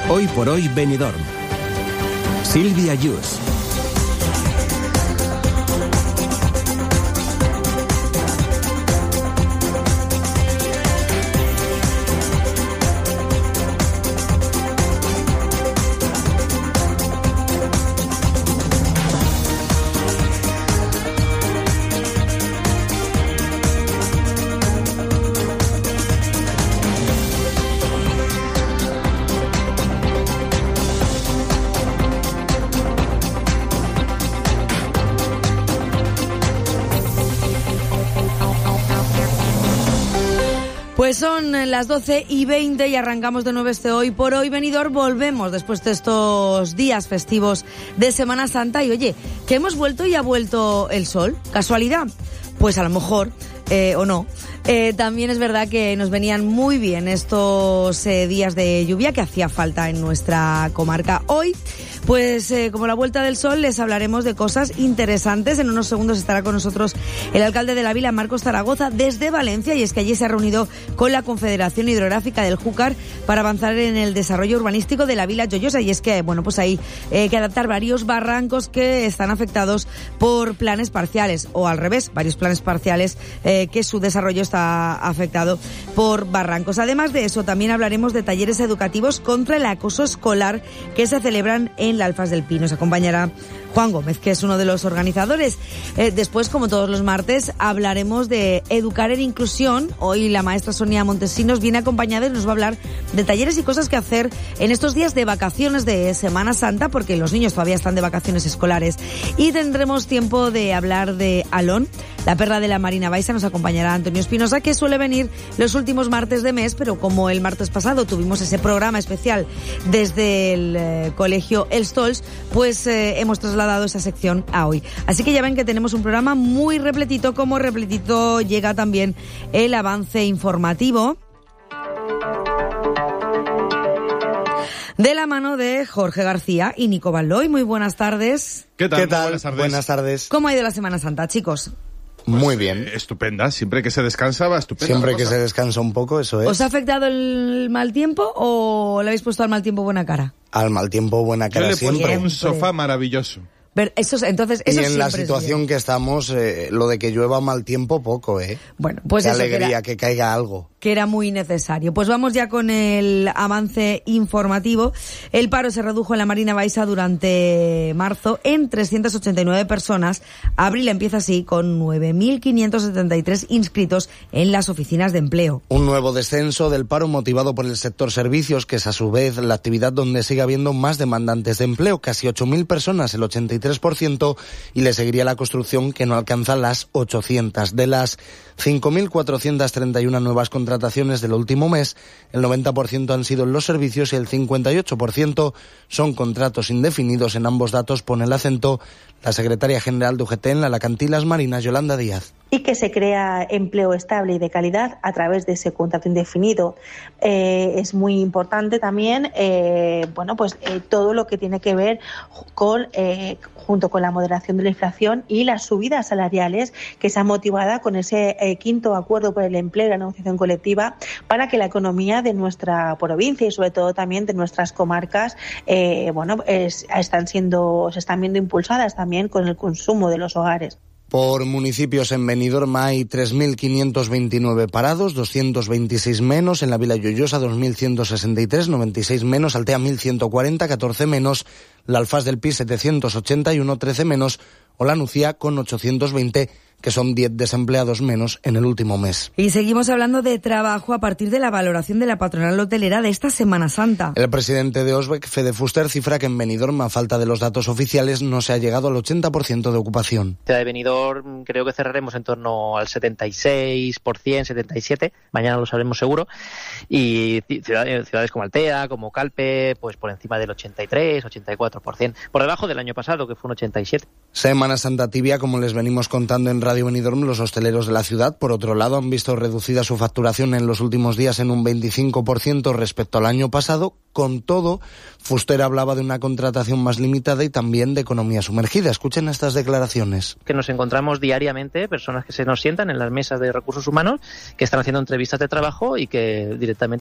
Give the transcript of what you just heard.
Hoy por hoy Benidorm. Silvia Yus. Pues son las 12:20 y arrancamos de nuevo este Hoy por Hoy Benidorm. Volvemos después de estos días festivos de Semana Santa y oye, que hemos vuelto y ha vuelto el sol. ¿Casualidad? Pues a lo mejor, o no. También es verdad que nos venían muy bien estos días de lluvia que hacía falta en nuestra comarca. Hoy, pues como la vuelta del sol, les hablaremos de cosas interesantes. En unos segundos estará con nosotros el alcalde de la vila, Marcos Zaragoza, desde Valencia, y es que allí se ha reunido con la Confederación Hidrográfica del Júcar para avanzar en el desarrollo urbanístico de la vila Joyosa, y es que, bueno, pues hay que adaptar varios barrancos que están afectados por planes parciales, o al revés, varios planes parciales que su desarrollo está afectado por barrancos. Además de eso, también hablaremos de talleres educativos contra el acoso escolar que se celebran en la Alfaz del Pi. Nos acompañará Juan Gómez, que es uno de los organizadores. Después, como todos los martes, hablaremos de educar en inclusión. Hoy la maestra Sonia Montesinos viene acompañada y nos va a hablar de talleres y cosas que hacer en estos días de vacaciones de Semana Santa, porque los niños todavía están de vacaciones escolares. Y tendremos tiempo de hablar de Alón, la perla de la Marina Baixa. Nos acompañará Antonio Espinosa, que suele venir los últimos martes de mes, pero como el martes pasado tuvimos ese programa especial desde el colegio El Stolz, pues hemos trasladado esa sección a hoy. Así que ya ven que tenemos un programa muy repletito, como repletito llega también el avance informativo de la mano de Jorge García y Nico Balloy. Muy buenas tardes. ¿Qué tal? Buenas tardes. Buenas tardes. ¿Cómo ha ido la Semana Santa, chicos? Muy bien. Estupenda. Siempre que se descansa va estupenda. Siempre que se descansa un poco, eso es. ¿Os ha afectado el mal tiempo o le habéis puesto al mal tiempo buena cara? Al mal tiempo buena cara siempre. Yo le he puesto un sofá maravilloso. Pero entonces, y eso en la situación que estamos, lo de que llueva mal tiempo, poco, ¿eh? Bueno, pues qué eso alegría que caiga algo. Que era muy necesario. Pues vamos ya con el avance informativo. El paro se redujo en la Marina Baixa durante marzo en 389 personas. Abril empieza así con 9.573 inscritos en las oficinas de empleo. Un nuevo descenso del paro motivado por el sector servicios, que es a su vez la actividad donde sigue habiendo más demandantes de empleo, casi 8.000 personas, el 83%, y le seguiría la construcción, que no alcanza las 800. De las 5.431 nuevas contrataciones del último mes, el 90% han sido en los servicios y el 58% son contratos indefinidos. En ambos datos pone el acento la secretaria general de UGT en la Alacantilas Marinas, Yolanda Díaz. Y que se crea empleo estable y de calidad a través de ese contrato indefinido. Es muy importante también, todo lo que tiene que ver junto con la moderación de la inflación y las subidas salariales que se han motivado con ese quinto acuerdo por el empleo y la negociación colectiva, para que la economía de nuestra provincia y sobre todo también de nuestras comarcas se están viendo impulsadas también con el consumo de los hogares. Por municipios, en Benidorm hay 3.529 parados, 226 menos. En la vila Joyosa 2.163, 96 menos. Altea 1.140, 14 menos. La Alfaz del Pi 781, 13 menos. O la Nucía con 820, que son 10 desempleados menos en el último mes. Y seguimos hablando de trabajo a partir de la valoración de la patronal hotelera de esta Semana Santa. El presidente de Osbec, Fede Fuster, cifra que en Benidorm, a falta de los datos oficiales, no se ha llegado al 80% de ocupación. La ciudad de Benidorm creo que cerraremos en torno al 76%, 77%, mañana lo sabremos seguro, y ciudades como Altea, como Calpe, pues por encima del 83%, 84%, por debajo del año pasado, que fue un 87%. Semana Santa tibia, como les venimos contando en Radio Benidorm. Los hosteleros de la ciudad, por otro lado, han visto reducida su facturación en los últimos días en un 25% respecto al año pasado. Con todo, Fuster hablaba de una contratación más limitada y también de economía sumergida. Escuchen estas declaraciones. Que nos encontramos diariamente personas que se nos sientan en las mesas de recursos humanos, que están haciendo entrevistas de trabajo y que directamente